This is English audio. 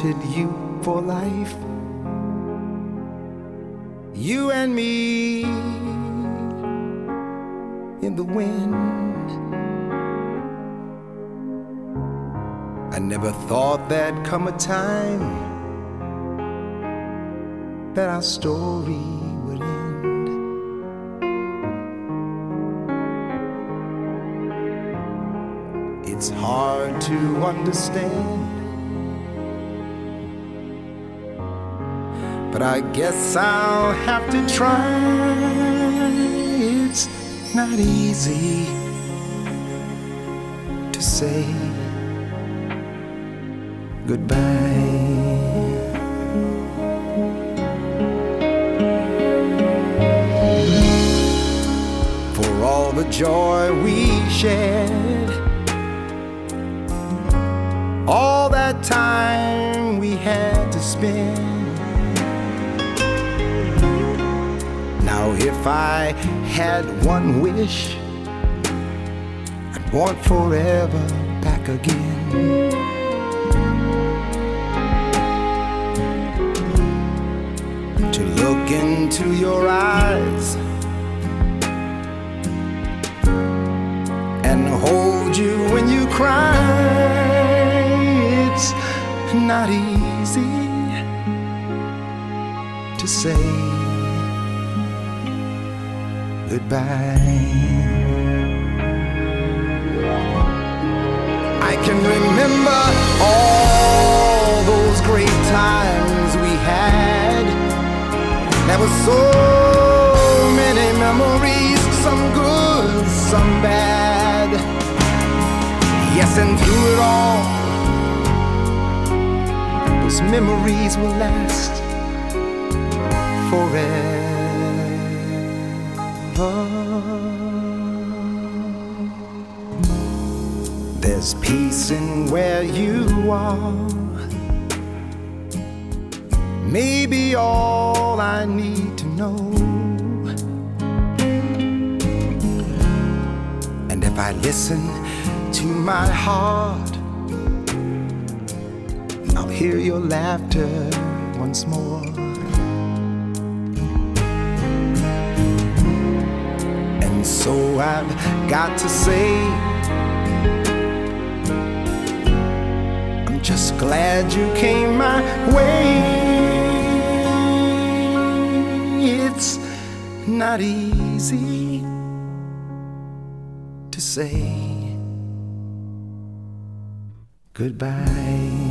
wanted you for life. You and me in the wind. I never thought there'd come a time that our story would end. It's hard to understand, but I guess I'll have to try. It's not easy to say goodbye. For all the joy we shared, all that time we had to spend. Now if I had one wish, I'd want forever back again. To look into your eyes and hold you when you cry. It's not easy to say goodbye. I can remember all those great times we had. There were so many memories, some good, some bad. Yes, and through it all, those memories will last forever. There's peace in where you are, maybe all I need to know. And if I listen to my heart, I'll hear your laughter once more. And so I've got to say, I'm just glad you came my way. It's not easy to say goodbye.